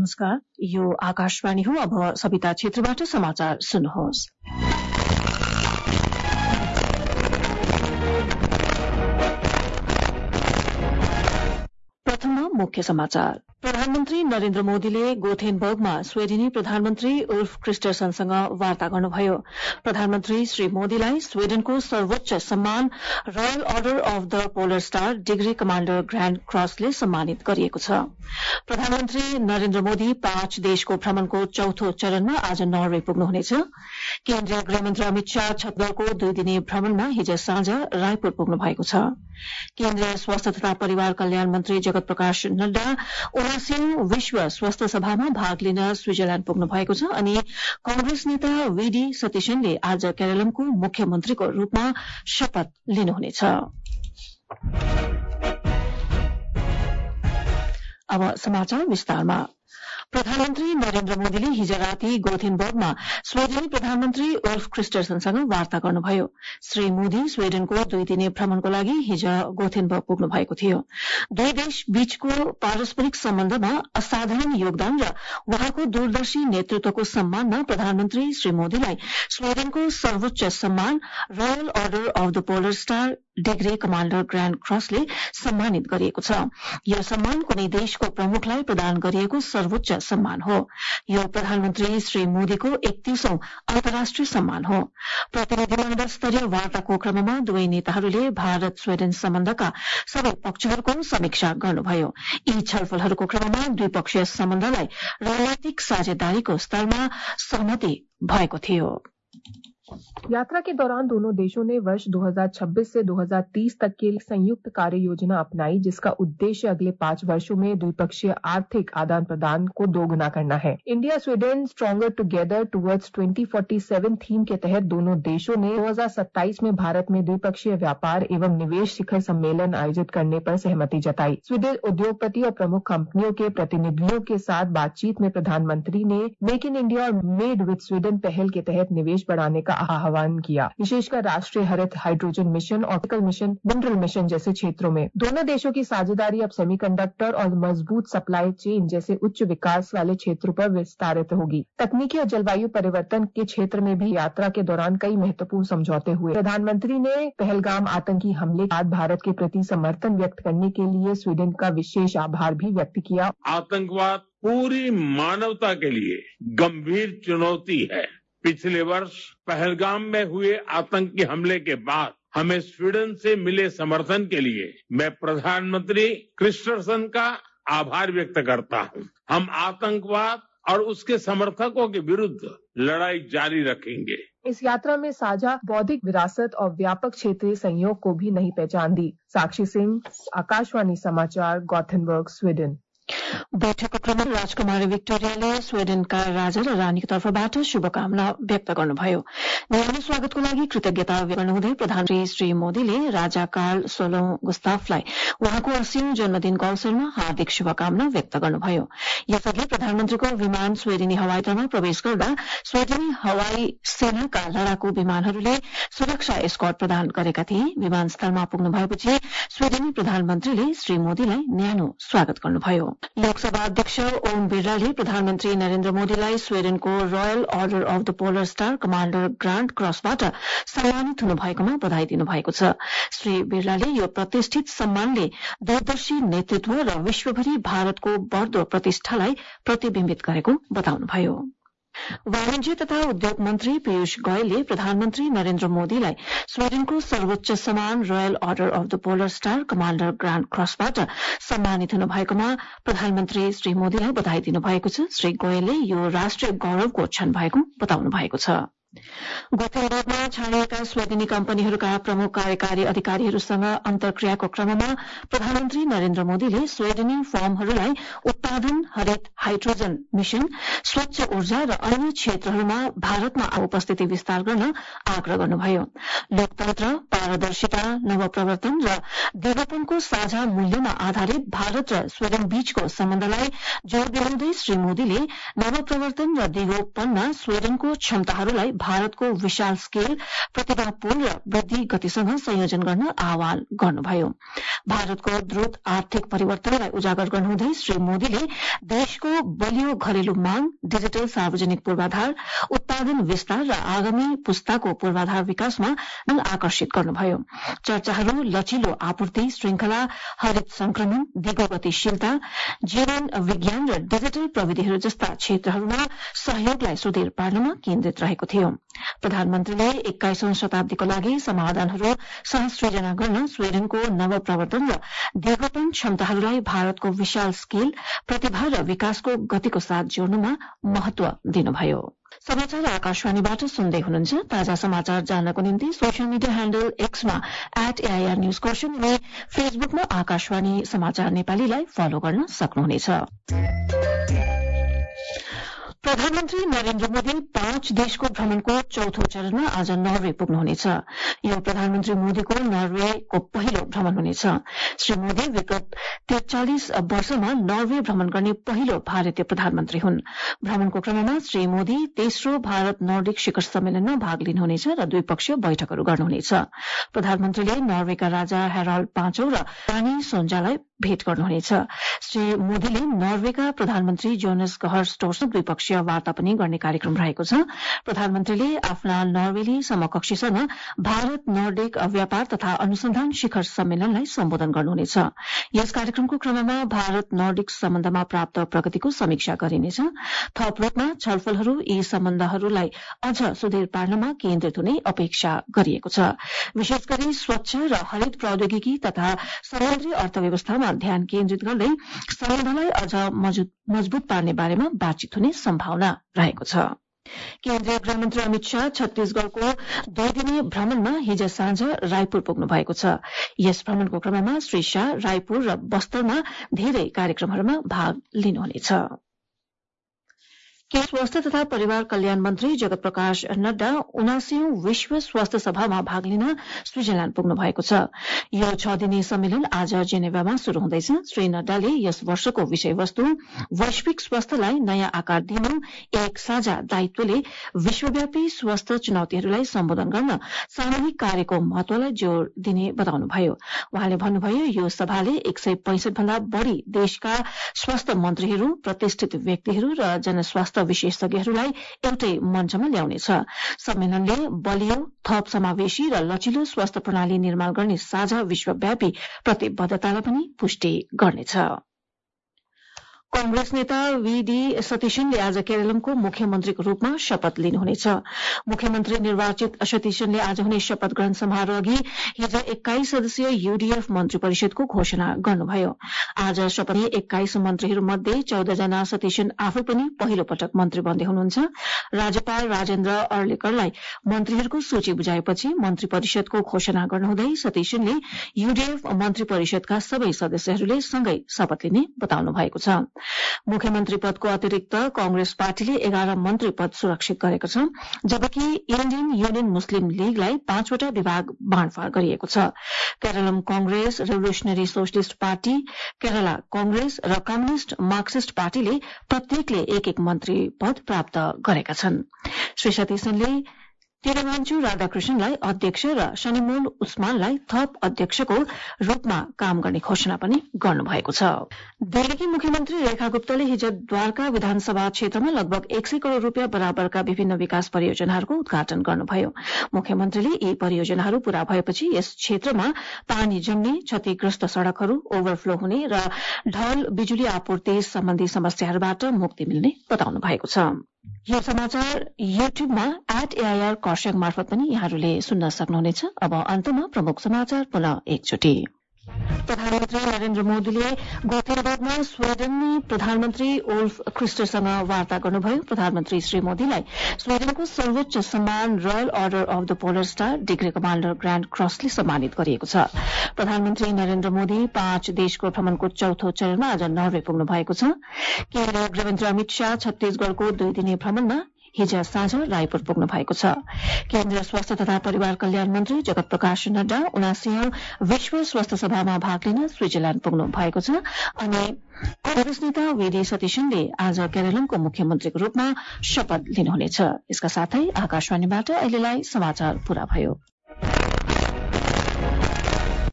नमस्कार, यो आकाशवाणी हो। अब सविता क्षेत्रबाट समाचार सुन्नुहोस्। प्रथममा मुख्य समाचार। प्रधानमन्त्री नरेन्द्र मोदीले गोथेनबर्गमा स्वेडेनी प्रधानमन्त्री उल्फ क्रिस्टरसनसँग वार्ता गर्नुभयो। प्रधानमन्त्री श्री मोदीलाई स्वेडेनको सर्वोच्च सम्मान royal order of the polar star degree commander grand क्रसले सम्मानित गरिएको छ। प्रधानमन्त्री नरेन्द्र मोदी 5 देशको भ्रमणको चौथो चरणमा आज नर्वे पुग्नुहुनेछ। केन्द्रीय गृहमन्त्री अमित शाह छत्तीसगढ़को 2 दिने भ्रमणमा हिज साँझ रायपुर पुग्नु भएको छ। केन्द्रीय स्वास्थ्य तथा परिवार कल्याण मन्त्री जगत प्रकाश नड्डा 79औं विश्व स्वास्थ्य सभामा भाग लिन स्विजरल्याण्ड पुग्नु भएको छ अनि कांग्रेस नेता वीडी सतीशनले आज केरलमको मुख्यमन्त्रीको रूपमा शपथ लिनुहुनेछ। अब समाचार विस्तारमा। प्रधानमन्त्री नरेन्द्र मोदीले हिज राति गोथेनबर्गमा स्वेडेनी प्रधानमन्त्री उल्फ क्रिस्टरसनसँग वार्ता गर्नुभयो। श्री मोदी स्वेडेनको 2 दिने भ्रमणको लागि हिज गोथेनबर्ग पुग्नु भएको थियो। 2 देश बीचको पारस्परिक सम्बन्धमा असाधारण योगदान र उहाँको दूरदर्शी नेतृत्वको सम्मानमा प्रधानमन्त्री श्री मोदीलाई स्वेडेनको सर्वोच्च सम्मान royal order of the polar star degree commander grand क्रसले सम्मानित गरिएको छ। यो सम्मान कुनै देशको प्रमुखलाई प्रदान गरिएको सर्वोच्च सम्मान हो। यो प्रधानमन्त्री श्री मोदीको 31औं अन्तर्राष्ट्रिय सम्मान हो। प्रतिनिधिमण्डल स्तरीय वार्ताको क्रममा दुवै नेताहरूले भारत स्वेडेन सम्बन्धका सबै पक्षहरूको समीक्षा गर्नुभयो। यी छलफलहरूको क्रममा द्विपक्षीय सम्बन्धलाई रणनीतिक साझेदारीको स्तरमा सहमति भएको थियो। यात्रा के दौरान दोनों देशों ने वर्ष 2026 से 2030 तक के संयुक्त कार्य योजना अपनाई, जिसका उद्देश्य अगले 5 वर्षों में द्विपक्षीय आर्थिक आदान प्रदान को दोगुना करना है। India Sweden stronger together towards 2047 theme के तहत दोनों देशों ने 2027 में भारत में द्विपक्षीय व्यापार एवं निवेश शिखर सम्मेलन आयोजित करने पर सहमति जताई। स्वीडन उद्योगपति और प्रमुख कंपनियों के प्रतिनिधियों के साथ बातचीत में प्रधानमंत्री ने मेक इन इंडिया और मेड विद स्वीडन पहल के तहत निवेश बढ़ाने का आह्वान किया, विशेषकर राष्ट्रीय हरित hydrogen mission, optical mission, mineral mission जैसे क्षेत्रों में। दोनों देशों की साझेदारी अब सेमीकंडक्टर और मजबूत सप्लाई चेन जैसे उच्च विकास वाले क्षेत्रों पर विस्तारित होगी। तकनीकी और जलवायु परिवर्तन के क्षेत्र में भी यात्रा के दौरान कई महत्वपूर्ण समझौते हुए। प्रधानमंत्री ने पहलगाम आतंकी हमले के बाद भारत के प्रति समर्थन व्यक्त करने के लिए स्वीडन का विशेष आभार भी व्यक्त किया। आतंकवाद पूरी मानवता के लिए गंभीर चुनौती है। पिछले वर्ष पहलगाम में हुए आतंकी हमले के बाद हमें स्वीडन से मिले समर्थन के लिए मैं प्रधानमंत्री क्रिस्टरसन का आभार व्यक्त करता हूं। हम आतंकवाद और उसके समर्थकों के विरुद्ध लड़ाई जारी रखेंगे। इस यात्रा में साझा बौद्धिक विरासत और व्यापक क्षेत्रीय सहयोग को भी नई पहचान दी। साक्षी सिंह, आकाशवाणी समाचार, गोथेनबर्ग, स्वीडन। बैठकको क्रममा राजकुमारी विक्टोरियाले स्वेडेनका राजा र रानीको तर्फबाट शुभकामना व्यक्त गर्नुभयो। न्यानो स्वागतको लागि कृतज्ञता व्यक्त गर्नुहुँदै प्रधानमन्त्री श्री मोदीले राजा कार्ल 16औं गुस्ताफलाई उहाँको 80औं जन्मदिनको अवसरमा हार्दिक शुभकामना व्यक्त गर्नुभयो। यसअघि प्रधानमन्त्रीको विमान स्वेडेनी हवाईतलमा प्रवेश गर्दा स्वेडेनी हवाई सेनाका लडाकु विमानहरूले सुरक्षा एस्कर्ट प्रदान गरेका थिए। विमानस्थलमा पुग्नु भएपछि स्वेडेनी प्रधानमन्त्रीले श्री मोदीलाई न्यानो स्वागत गर्नुभयो। लोकसभा अध्यक्ष ओम बिरलाले प्रधानमन्त्री नरेन्द्र मोदीलाई स्वेडेनको royal order of the polar star commander grand क्रसबाट सम्मानित हुनु भएकोमा बधाई दिनु भएको छ। श्री बिरलाले यो प्रतिष्ठित सम्मानले दूरदर्शी नेतृत्व र विश्वभरि भारतको बढ्दो प्रतिष्ठालाई प्रतिबिम्बित गरेको बताउनुभयो। वाणिज्य तथा उद्योग मन्त्री पीयूष गोयलले प्रधानमन्त्री नरेन्द्र मोदीलाई स्वेडेनको सर्वोच्च सम्मान royal order of the polar star commander grand क्रसबाट सम्मानित हुनु भएकोमा प्रधानमन्त्री श्री मोदीलाई बधाई दिनुभएको छ। श्री गोयलले यो राष्ट्रिय गौरवको क्षण भएको बताउनु भएको छ। गोथेनबर्गमा छानिएका स्वेदेनी कम्पनीहरूका प्रमुख कार्यकारी अधिकारीहरूसँग अन्तर्क्रियाको क्रममा प्रधानमन्त्री नरेन्द्र मोदीले स्वेदेनी फर्महरूलाई उत्पादन, हरित हाइड्रोजन मिशन, स्वच्छ ऊर्जा र अन्य क्षेत्रहरूमा भारतमा उपस्थिति विस्तार गर्न आग्रह गर्नुभयो। लोकतन्त्र, पारदर्शिता, नवप्रवर्तन र दिगोपनको साझा मूल्यमा आधारित भारत र स्वेदेन बीचको सम्बन्धलाई जोड़ दिनुहुँदै श्री मोदीले नवप्रवर्तन र दिगोपनमा स्वेदेनको क्षमताहरूलाई भारतको विशाल स्केल, प्रतिभापूर्ण र वृद्धि गतिसँग संयोजन गर्न आह्वान गर्नुभयो। भारतको द्रुत आर्थिक परिवर्तनलाई उजागर गर्नुहुँदै श्री मोदीले देशको बलियो घरेलु माग, डिजिटल सार्वजनिक पूर्वाधार, उत्पादन विस्तार र आगामी पुस्ताको पूर्वाधार विकासमा ध्यान आकर्षित गर्नुभयो। चर्चाहरू लचिलो आपूर्ति श्रृंखला, हरित संक्रमण, दिगो गतिशीलता, जीवन विज्ञान र डिजिटल प्रविधिहरू जस्ता क्षेत्रहरूमा सहयोगलाई सुदृढ पार्नमा केन्द्रित रहेको थियो। प्रधानमन्त्रीले 21औं शताब्दीको लागि समाधानहरू सहसृजना गर्न स्वीडेनको नवप्रवर्तन र दीर्घतम क्षमताहरूलाई भारतको विशाल स्केल, प्रतिभा र विकासको गतिको साथ जोड्नुमा महत्व दिनुभयो। समाचार आकाशवाणीबाट सुन्दै हुनुहुन्छ। ताजा समाचार जान्नको निम्ति सोशल मिडिया ह्यान्डल एक्समा @AIR न्यूज खरसाङ अनि फेसबुकमा आकाशवाणी समाचार नेपालीलाई फलो गर्न सक्नुहुनेछ। प्रधानमन्त्री नरेन्द्र मोदी 5 देशको भ्रमणको चौथो चरणमा आज नर्वे पुग्नुहुनेछ। यो प्रधानमन्त्री मोदीको नर्वेको पहिलो भ्रमण हुनेछ। श्री मोदी विगत 43 वर्षमा नर्वे भ्रमण गर्ने पहिलो भारतीय प्रधानमन्त्री हुन्। भ्रमणको क्रममा श्री मोदी तेस्रो भारत नर्डिक शिखर सम्मेलनमा भाग लिनुहुनेछ र द्विपक्षीय बैठकहरू गर्नुहुनेछ। प्रधानमन्त्रीले नर्वेका राजा हेराल्ड पाँचौं र रानी सोन्जालाई भेट गर्नुहुनेछ। श्री मोदीले नर्वेका प्रधानमन्त्री जोनस गहर स्टोरसँग द्विपक्षीय वार्ता पनि गर्ने कार्यक्रम रहेको छ। प्रधानमन्त्रीले आफ्ना नर्वेली समकक्षीसँग भारत नर्डिक व्यापार तथा अनुसन्धान शिखर सम्मेलनलाई सम्बोधन गर्नुहुनेछ। यस कार्यक्रमको क्रममा भारत नर्डिक सम्बन्धमा प्राप्त प्रगतिको समीक्षा गरिनेछ। थप रूपमा छलफलहरू यी सम्बन्धहरूलाई अझ सुदृढ पार्नमा केन्द्रित हुने अपेक्षा गरिएको छ। विशेष गरी स्वच्छ र हरित प्रौद्योगिकी तथा समुद्री अर्थव्यवस्थामा ध्यान केन्द्रित गर्दै सम्बन्धलाई अझ मजबूत पार्ने बारेमा बातचित हुने सम्भावना रहेको छ। केन्द्रीय गृहमन्त्री अमित शाह छत्तीसगढ़को 2 दिने भ्रमणमा हिज साँझ रायपुर पुग्नु भएको छ। यस भ्रमणको क्रममा श्री शाह रायपुर र बस्तरमा धेरै कार्यक्रमहरूमा भाग लिनुहुनेछ। स्वास्थ्य तथा परिवार कल्याण मन्त्री जगत प्रकाश नड्डा 79औं विश्व स्वास्थ्य सभामा भाग लिन स्विजरल्याण्ड पुग्नु भएको छ। यो 6 दिने सम्मेलन आज जेनेभामा शुरू हुँदैछ। श्री नड्डाले यस वर्षको विषयवस्तु वैश्विक स्वास्थ्यलाई नयाँ आकार दिनु, एक साझा दायित्वले विश्वव्यापी स्वास्थ्य चुनौतीहरूलाई सम्बोधन गर्न सामूहिक कार्यको महत्वलाई जोड़ दिने बताउनुभयो। उहाँले भन्नुभयो, यो सभाले 165 भन्दा बढ़ी देशका स्वास्थ्य मन्त्रीहरू, प्रतिष्ठित व्यक्तिहरू र जनस्वास्थ्य विशेषज्ञहरूलाई एउटै मञ्चमा ल्याउनेछ। सम्मेलनले बलियो, थप समावेशी र लचिलो स्वास्थ्य प्रणाली निर्माण गर्ने साझा विश्वव्यापी प्रतिबद्धतालाई पनि पुष्टि गर्नेछ। कांग्रेस नेता वीडी सतीशनले आज केरलमको मुख्यमन्त्रीको रूपमा शपथ लिनुहुनेछ। मुख्यमन्त्री निर्वाचित सतीशनले आज हुने शपथ ग्रहण समारोह अघि हिज 21 सदस्यीय यूडीएफ मन्त्री परिषदको घोषणा गर्नुभयो। आज शपथ लिने 21 मन्त्रीहरूमध्ये 14 जना सतीशन आफै पनि पहिलो पटक मन्त्री बन्दै हुनुहुन्छ। राज्यपाल राजेन्द्र अर्लेकरलाई मन्त्रीहरूको सूची बुझाएपछि मन्त्री परिषदको घोषणा गर्नुहुँदै सतीशनले यूडीएफ मन्त्री परिषदका सबै सदस्यहरूले सँगै शपथ लिने बताउनु भएको छ। मुख्यमन्त्री पदको अतिरिक्त कांग्रेस पार्टीले 11 मन्त्री पद सुरक्षित गरेको छ, जबकि इण्डियन युनियन मुस्लिम लीगलाई 5 वटा विभाग बाँडफाँड गरिएको छ। Keralam Congress, Revolutionary Socialist Party, Kerala Congress र कम्युनिष्ट मार्क्सिस्ट पार्टीले प्रत्येकले एक मन्त्री पद प्राप्त गरेका छन्। श्री सतीशनले तिरुवान्चु राधाकृष्णनलाई अध्यक्ष र शनिमोल उस्मानलाई थप अध्यक्षको रूपमा काम गर्ने घोषणा पनि गर्नुभएको छ। दिल्लीकी मुख्यमन्त्री रेखा गुप्तले हिज द्वारका विधानसभा क्षेत्रमा लगभग 100 करोड़ रूपियाँ बराबरका विभिन्न विकास परियोजनाहरूको उद्घाटन गर्नुभयो। मुख्यमन्त्रीले यी परियोजनाहरू पूरा भएपछि यस क्षेत्रमा पानी जम्ने, क्षतिग्रस्त सड़कहरू ओभरफ्लो हुने र ढल बिजुली आपूर्ति सम्बन्धी समस्याहरूबाट मुक्ति मिल्ने बताउनु भएको छ। यो समाचार युट्युबमा @AIR खरसाङ मार्फत पनि यहाँहरूले सुन्न सक्नुहुनेछ। अब अन्तमा प्रमुख समाचार पुनः एकचोटि। प्रधानमन्त्री नरेन्द्र मोदीले गोथेनबर्गमा स्वीडेननी प्रधानमन्त्री उल्फ क्रिस्टरसँग वार्ता गर्नुभयो। प्रधानमन्त्री श्री मोदीलाई स्वीडेनको सर्वोच्च सम्मान royal order of the polar star degree Commander Grand क्रसले सम्मानित गरिएको छ। प्रधानमन्त्री नरेन्द्र मोदी 5 देशको भ्रमणको चौथो चरणमा आज नर्वे पुग्नु भएको छ। केन्द्रीय गृहमन्त्री अमित शाह छत्तीसगढ़को 2 दिने भ्रमणमा हिज साँझ रायपुर पुग्नु भएको छ। केन्द्रीय स्वास्थ्य तथा परिवार कल्याण मन्त्री जगत प्रकाश नड्डा 79औं विश्व स्वास्थ्य सभामा भाग लिन स्विजरल्याण्ड पुग्नु भएको छ अनि कांग्रेस नेता वीडी सतीशनले आज केरलमको मुख्यमन्त्रीको रूपमा शपथ लिनुहुनेछ। यसका साथै आकाशवाणीबाट अहिलेलाई समाचार पूरा भयो।